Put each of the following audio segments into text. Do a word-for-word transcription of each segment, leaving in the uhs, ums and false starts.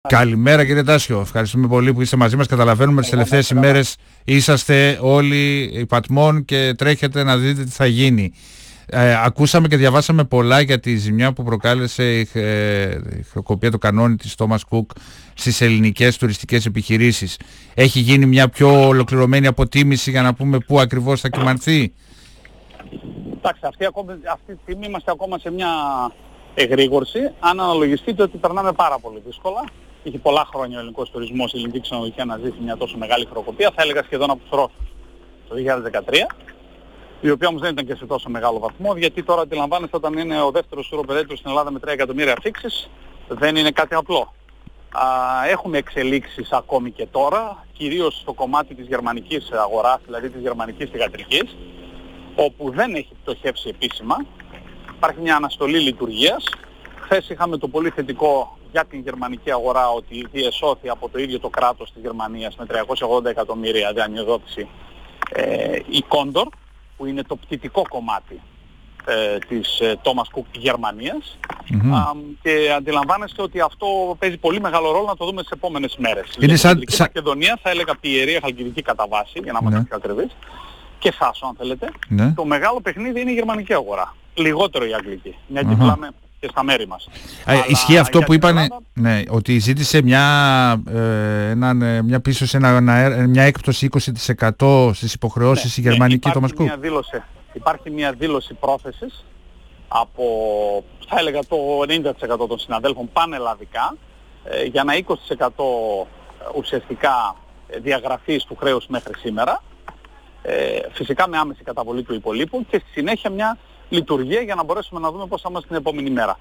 Καλημέρα κύριε Τάσιο, ευχαριστούμε πολύ που είστε μαζί μας. Καταλαβαίνουμε τις τελευταίες ημέρες είσαστε όλοι υπατμών και τρέχετε να δείτε τι θα γίνει. Ε, ακούσαμε και διαβάσαμε πολλά για τη ζημιά που προκάλεσε η, ε, η χρεοκοπία του κανόνι της Thomas Cook στις ελληνικές τουριστικές επιχειρήσεις. Έχει γίνει μια πιο ολοκληρωμένη αποτίμηση για να πούμε πού ακριβώς θα κυμανθεί? Εντάξει, αυτή, ακόμη, αυτή τη στιγμή είμαστε ακόμα σε μια εγρήγορση. Αν αναλογιστείτε ότι περνάμε πάρα πολύ δύσκολα. Είχε πολλά χρόνια ο ελληνικός τουρισμός, η ελληνική ξενοδοχεία να ζήσει μια τόσο μεγάλη χρεοκοπία, θα έλεγα σχεδόν από τους Ρώσους το δύο χιλιάδες δεκατρία, η οποία όμως δεν ήταν και σε τόσο μεγάλο βαθμό, γιατί τώρα αντιλαμβάνεστε όταν είναι ο δεύτερος τουροπερέτριος στην Ελλάδα με τρία εκατομμύρια αφήξεις, δεν είναι κάτι απλό. Α, έχουμε εξελίξεις ακόμη και τώρα, κυρίως στο κομμάτι της γερμανικής αγοράς, δηλαδή της γερμανικής θυγατρικής, όπου δεν έχει πτωχεύσει επίσημα. Υπάρχει μια αναστολή λειτουργίας. Χθες είχαμε το πολύ θετικό για την γερμανική αγορά ότι διεσώθη από το ίδιο το κράτος της Γερμανίας με τριακόσια ογδόντα εκατομμύρια δανειοδότηση ε, η Condor, που είναι το πτυτικό κομμάτι ε, της ε, Thomas Cook Γερμανίας. Mm-hmm. Α, και αντιλαμβάνεστε ότι αυτό παίζει πολύ μεγάλο ρόλο, να το δούμε στις επόμενες μέρες. Είναι σαν... Η Μακεδονία θα έλεγα πιερία χαλκιδική κατά βάση, για να είμαστε mm-hmm. πιο ακριβείς, και Θάσο αν θέλετε. Mm-hmm. Το μεγάλο παιχνίδι είναι η γερμανική αγορά, λιγότερο η αγγλική, μια και mm-hmm. και στα μέρη μας. Α, ισχύει αυτό που είπανε, Ελλάδα... ναι, ότι ζήτησε μια, ε, ένα, μια πίσω σε ένα, ένα, μια έκπτωση είκοσι τοις εκατό στις υποχρεώσεις ναι, η γερμανική ναι, Thomas Cook. Μια δήλωση, υπάρχει μια δήλωση πρόθεσης από, θα έλεγα το ενενήντα τοις εκατό των συναδέλφων πανελλαδικά, ε, για ένα είκοσι τοις εκατό ουσιαστικά διαγραφής του χρέους μέχρι σήμερα, ε, φυσικά με άμεση καταβολή του υπολείπου και στη συνέχεια μια λειτουργία για να μπορέσουμε να δούμε πώς θα είμαστε την επόμενη μέρα.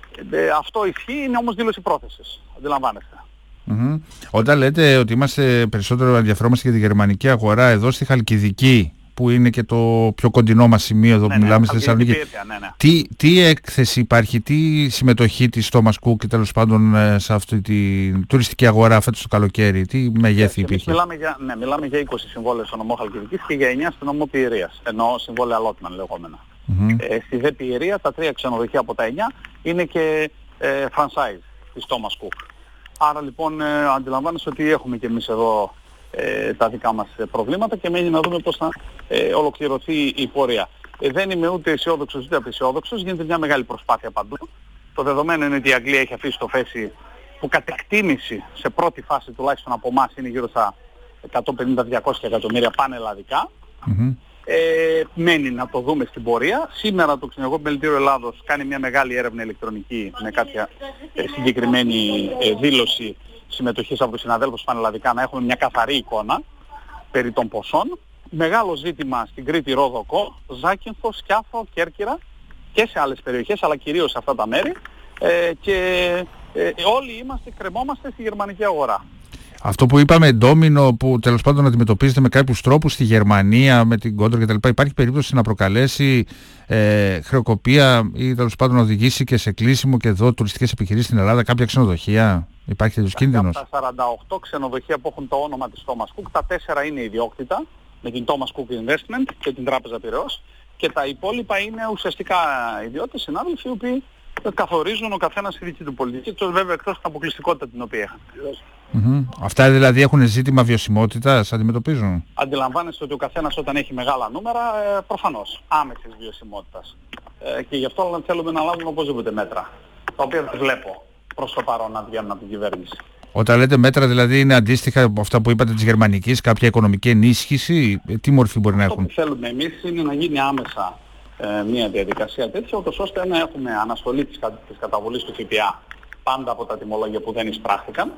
Ε, αυτό ισχύει, είναι όμως δήλωση πρόθεσης. Αντιλαμβάνεστε. Mm-hmm. Όταν λέτε ότι είμαστε περισσότερο ενδιαφερόμαστε για τη γερμανική αγορά εδώ στη Χαλκιδική, που είναι και το πιο κοντινό μας σημείο εδώ ναι, που ναι, μιλάμε στη Θεσσαλονίκη, ναι, ναι. τι, τι έκθεση υπάρχει, τι συμμετοχή της Thomas Cook και τέλος πάντων σε αυτή τη τουριστική αγορά φέτος το καλοκαίρι, τι μεγέθη υπήρχε? Μιλάμε για, ναι, μιλάμε για είκοσι συμβόλαια στο νομό Χαλκιδικής και για εννιά στο νομό Πιερίας, εννοώ συμβόλαια allotment λεγόμενα. Mm-hmm. Ε, στη δε Πιερία τα τρία ξενοδοχεία από τα εννιά είναι και ε, franchise της Thomas Cook. Άρα λοιπόν ε, αντιλαμβάνεσαι ότι έχουμε και εμείς εδώ ε, τα δικά μας προβλήματα και μένει να δούμε πώς θα ε, ολοκληρωθεί η πορεία. Ε, δεν είμαι ούτε αισιόδοξος ούτε απαισιόδοξος, γίνεται μια μεγάλη προσπάθεια παντού. Το δεδομένο είναι ότι η Αγγλία έχει αφήσει το φέση που κατ' εκτίμηση σε πρώτη φάση τουλάχιστον από εμάς είναι γύρω στα εκατόν πενήντα με διακόσια εκατομμύρια πανελλαδικά. Mm-hmm. Ε, μένει να το δούμε στην πορεία. Σήμερα το Ξενοδοχείο Επιμελητήριο Ελλάδος κάνει μια μεγάλη έρευνα ηλεκτρονική με κάποια ε, συγκεκριμένη ε, δήλωση συμμετοχής από τους συναδέλφους πανελλαδικά, να έχουμε μια καθαρή εικόνα περί των ποσών. Μεγάλο ζήτημα στην Κρήτη, Ρόδο, Κο, Ζάκυνθο, Σκιάθο, Κέρκυρα και σε άλλες περιοχές, αλλά κυρίως σε αυτά τα μέρη ε, και ε, όλοι είμαστε, κρεμόμαστε στη γερμανική αγορά. Αυτό που είπαμε ντόμινο που τέλος πάντων αντιμετωπίζεται με κάποιους τρόπους στη Γερμανία με την Condor κτλ. Υπάρχει περίπτωση να προκαλέσει ε, χρεοκοπία ή τέλος πάντων να οδηγήσει και σε κλείσιμο και εδώ τουριστικές επιχειρήσεις στην Ελλάδα, κάποια ξενοδοχεία? Υπάρχει τέτοιος κίνδυνος? Από τα σαράντα οκτώ ξενοδοχεία που έχουν το όνομα της Thomas Cook, τα τέσσερα είναι ιδιόκτητα με την Thomas Cook Investment και την Τράπεζα Πειραιώς και τα υπόλοιπα είναι ουσιαστικά ιδιώτες συνάδελφοι οι οποίοι καθορίζουν ο καθένας τη δική του πολιτική, εκτός βέβαια εκτός την αποκλειστικότητα την οποία είχαν. Mm-hmm. Αυτά δηλαδή έχουν ζήτημα βιωσιμότητας, αντιμετωπίζουν? Αντιλαμβάνεστε ότι ο καθένας όταν έχει μεγάλα νούμερα, ε, προφανώς άμεσης βιωσιμότητας. Ε, και γι' αυτό θέλουμε να λάβουμε οπωσδήποτε μέτρα, τα οποία δεν βλέπω προς το παρόν να βγαίνουν από την κυβέρνηση. Όταν λέτε μέτρα δηλαδή είναι αντίστοιχα από αυτά που είπατε της γερμανικής, κάποια οικονομική ενίσχυση, τι μορφή μπορεί να έχουν? Αυτό που θέλουμε εμείς είναι να γίνει άμεσα ε, μια διαδικασία τέτοια, ώστε να έχουμε αναστολή της, της καταβολής του ΦΠΑ πάντα από τα τιμολόγια που δεν εισπράχθηκαν,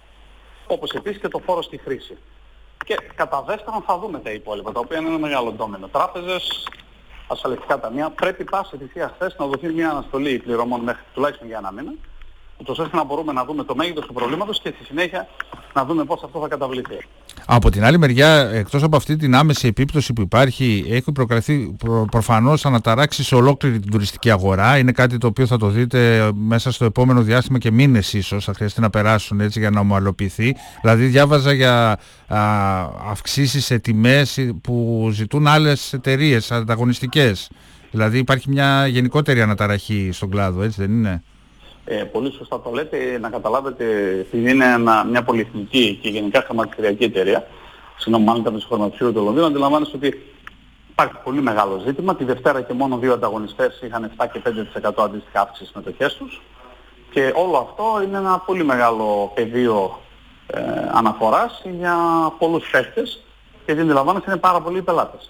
όπως επίσης και το φόρο στη χρήση. Και κατά δεύτερον θα δούμε τα υπόλοιπα, τα οποία είναι ένα μεγάλο ντόμινο. Τράπεζες, ασφαλιστικά ταμεία, πρέπει πάση θυσία χθες να δοθεί μια αναστολή πληρωμών μέχρι τουλάχιστον για ένα μήνα, ούτως ώστε να μπορούμε να δούμε το μέγεθος του προβλήματος και στη συνέχεια να δούμε πώς αυτό θα καταβληθεί. Από την άλλη μεριά, εκτός από αυτή την άμεση επίπτωση που υπάρχει, έχει προκραθεί προ, προφανώς αναταράξει σε ολόκληρη την τουριστική αγορά. Είναι κάτι το οποίο θα το δείτε μέσα στο επόμενο διάστημα και μήνες ίσως, θα χρειαστεί να περάσουν έτσι για να ομαλοποιηθεί. Δηλαδή διάβαζα για α, αυξήσεις σε τιμές που ζητούν άλλες εταιρείες ανταγωνιστικές. Δηλαδή υπάρχει μια γενικότερη αναταραχή στον κλάδο, έτσι δεν είναι? Ε, πολύ σωστά το λέτε, να καταλάβετε, επειδή είναι ένα, μια πολυεθνική και γενικά χρηματιστηριακή εταιρεία, συγγνώμη, μάλλον ήταν στο χρηματιστήριο του Λονδίνου, αντιλαμβάνεστε ότι υπάρχει πολύ μεγάλο ζήτημα. Τη Δευτέρα και μόνο δύο ανταγωνιστές είχαν επτά και πέντε τοις εκατό αντίστοιχα αύξηση στις μετοχές τους. Και όλο αυτό είναι ένα πολύ μεγάλο πεδίο ε, αναφοράς για πολλούς παίκτες, γιατί αντιλαμβάνεστε είναι πάρα πολλοί οι πελάτες.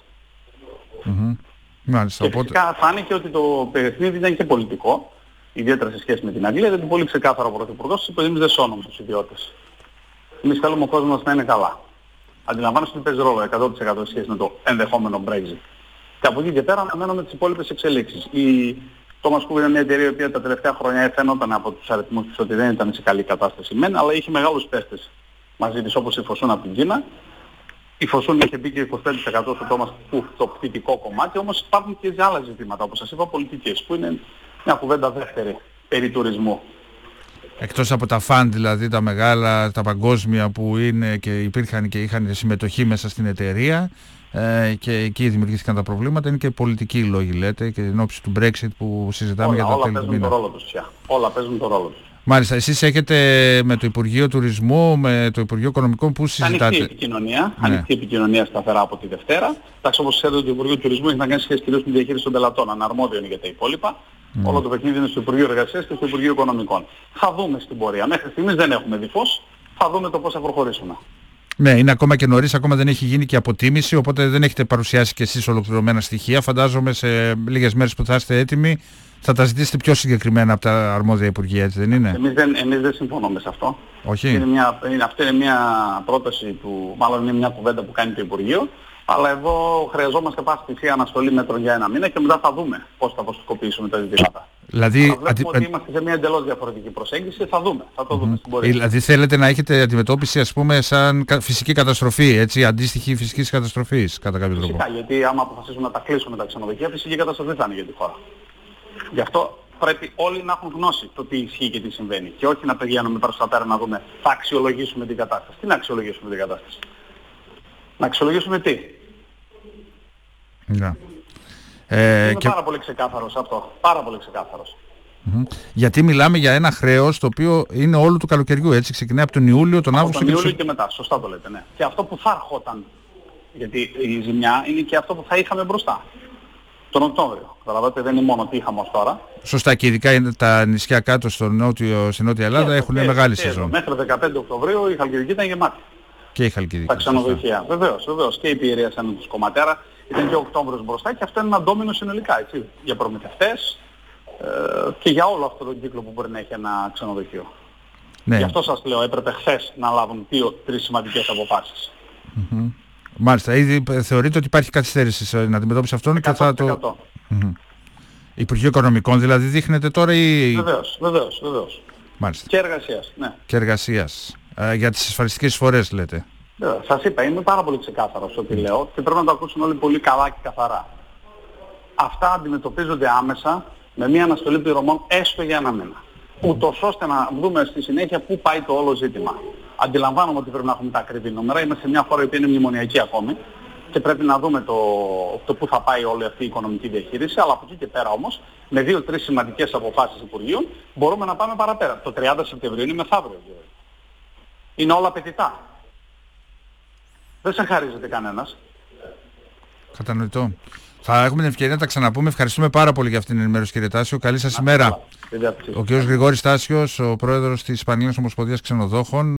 Mm-hmm. Μάλιστα, και φυσικά οπότε... φάνηκε ότι το παιχνίδι ήταν και πολιτικό, ιδιαίτερα σε σχέση με την Αγγλία, γιατί πολύ ξεκάθαρα ο Πρωθυπουργός υποδείμιζε σώνομο τους ιδιώτες. Εμείς θέλουμε ο κόσμος να είναι καλά. Αντιλαμβάνεστε ότι παίζει ρόλο εκατό τοις εκατό σχέση με το ενδεχόμενο Brexit. Και από εκεί και πέρα αναμένουμε τις υπόλοιπες εξελίξεις. Η Thomas Cook είναι μια εταιρεία η οποία τα τελευταία χρόνια φαίνονταν από τους αριθμούς της ότι δεν ήταν σε καλή κατάσταση μεν, αλλά είχε μεγάλους παίστες μαζί της όπως η Fosun από την Κίνα. Η Fosun είχε μπει και είκοσι πέντε τοις εκατό στο Thomas Cook το πτυτικό κομμάτι, όμως υπάρχουν και άλλα ζητήματα, όπως σας είπα, πολιτικές, που είναι μια κουβέντα δεύτερη περί τουρισμού. Εκτός από τα φαντ, δηλαδή τα μεγάλα, τα παγκόσμια που είναι και υπήρχαν και είχαν συμμετοχή μέσα στην εταιρεία ε, και εκεί δημιουργήθηκαν τα προβλήματα, είναι και πολιτικοί λόγοι λέτε και εν ώψη του Brexit που συζητάμε όλα, για τα όλα τέλη του μήνα. Όλα παίζουν το ρόλο τους πια. Όλα παίζουν το ρόλο τους. Μάλιστα, εσείς έχετε με το Υπουργείο Τουρισμού, με το Υπουργείο Οικονομικών που συζητάτε. Ανοιχτή επικοινωνία, ναι. ανοιχτή επικοινωνία σταθερά από τη Δευτέρα. Εντάξει, όπως ξέρετε το Υπουργείο Τουρισμού έχει να κάνει σχέση κυρίως με τη διαχείριση των πελατών, αναρμόδιο είναι για τα υπόλοιπα. Mm. Όλο το παιχνίδι είναι στο Υπουργείο Εργασίας και στο Υπουργείο Οικονομικών. Θα δούμε στην πορεία. Μέχρι στιγμής δεν έχουμε δει φως. Θα δούμε το πώς θα προχωρήσουμε. Ναι, είναι ακόμα και νωρίς, ακόμα δεν έχει γίνει και αποτίμηση, οπότε δεν έχετε παρουσιάσει και εσείς ολοκληρωμένα στοιχεία. Φαντάζομαι σε λίγες μέρες που θα είστε έτοιμοι θα τα ζητήσετε πιο συγκεκριμένα από τα αρμόδια Υπουργεία, έτσι δεν είναι? Εμείς δεν, εμείς δεν συμφωνούμε σε αυτό. Όχι. Είναι μια, είναι, αυτή είναι μια πρόταση που, μάλλον είναι μια κουβέντα που κάνει το Υπουργείο. Αλλά εδώ χρειαζόμαστε πάση θυσία αναστολή μέτρων για ένα μήνα και μετά θα δούμε πώς θα αποστικοποιήσουμε τα ζητήματα. Δηλαδή, αλλά βλέπουμε αντι... ότι είμαστε σε μια εντελώς διαφορετική προσέγγιση, θα δούμε, θα το δούμε mm-hmm. στην πορεία. Δηλαδή θέλετε να έχετε αντιμετώπιση ας πούμε σαν φυσική καταστροφή, έτσι, αντίστοιχη φυσικής καταστροφής κατά κάποιο τρόπο? Φυσικά, γιατί άμα αποφασίσουμε να τα κλείσουμε τα ξενοδοχεία, φυσική καταστροφή θα είναι για τη χώρα. Γι' αυτό πρέπει όλοι να έχουν γνώση το τι ισχύει και τι συμβαίνει και όχι να πηγαίνουμε προς τα πέρα να δούμε, θα αξιολογήσουμε την κατάσταση. Τι να αξιολογήσουμε την κατάσταση? Να αξιολογήσουμε τι? Yeah. Ε, Είμαι και... πάρα πολύ ξεκάθαρος αυτό. Πάρα πολύ ξεκάθαρος. Mm-hmm. Γιατί μιλάμε για ένα χρέος το οποίο είναι όλου του καλοκαιριού, έτσι, ξεκινάει από τον Ιούλιο, τον Αύγουστο. Από τον Ιούλιο και μετά, σωστά το λέτε, ναι. Και αυτό που θα ερχόταν, γιατί η ζημιά είναι και αυτό που θα είχαμε μπροστά. Τον Οκτώβριο. Καταλαβαίνετε, δεν είναι μόνο τι είχαμε ως τώρα. Σωστά, και ειδικά είναι τα νησιά κάτω στο νότιο, στην Νότια Ελλάδα έχουν και, μεγάλη και, σεζόν. Μέχρι δεκαπέντε Οκτωβρίου η Χαλκιδική ήταν γεμάτη. Και η Χαλκιδική. Τα ξενοδοχεία. Βεβαίως, βεβαίως. Και η Πιερία σαν τους κομματέρα. Ήταν και ο Οκτώβριος μπροστά και αυτό είναι ένα ντόμινο συνολικά, έτσι. Για προμηθευτές ε, και για όλο αυτό τον κύκλο που μπορεί να έχει ένα ξενοδοχείο. Ναι. Γι' αυτό σας λέω, έπρεπε χθες να λάβουν δύο-τρεις σημαντικές αποφάσεις. Mm-hmm. Μάλιστα, ήδη θεωρείτε ότι υπάρχει καθυστέρηση στην αντιμετώπιση αυτών και θα το... Mm-hmm. Υπουργείο Οικονομικών δηλαδή δείχνετε τώρα ή... Βεβαίως, βεβαίως, βεβαίως. Μάλιστα. Και εργασίας, ναι. Και εργασίας. Ε, για τις ασφαλιστικές εισφορές λέτε. Yeah, σας είπα, είμαι πάρα πολύ ξεκάθαρος ότι λέω και πρέπει να το ακούσουν όλοι πολύ καλά και καθαρά. Αυτά αντιμετωπίζονται άμεσα με μια αναστολή πληρωμών έστω για ένα μήνα. Ούτως ώστε να δούμε στη συνέχεια πού πάει το όλο ζήτημα. Αντιλαμβάνομαι ότι πρέπει να έχουμε τα ακριβή νούμερα. Είμαστε σε μια χώρα που είναι μνημονιακή ακόμη και πρέπει να δούμε το, το πού θα πάει όλη αυτή η οικονομική διαχείριση. Αλλά από εκεί και πέρα όμως, με δύο-τρεις σημαντικές αποφάσεις Υπουργείων, μπορούμε να πάμε παραπέρα. Το τριάντα Σεπτεμβρίου είναι μεθαύριο. Είναι όλα απαιτητά. Δεν σε χαρίζεται κανένας. Κατανοητό. Θα έχουμε την ευκαιρία να τα ξαναπούμε. Ευχαριστούμε πάρα πολύ για αυτήν την ενημέρωση, κύριε Τάσιο. Καλή σας ημέρα. Ο κ. Γρηγόρης Τάσιος, ο πρόεδρος της Πανελλήνιας Ομοσπονδίας Ξενοδόχων.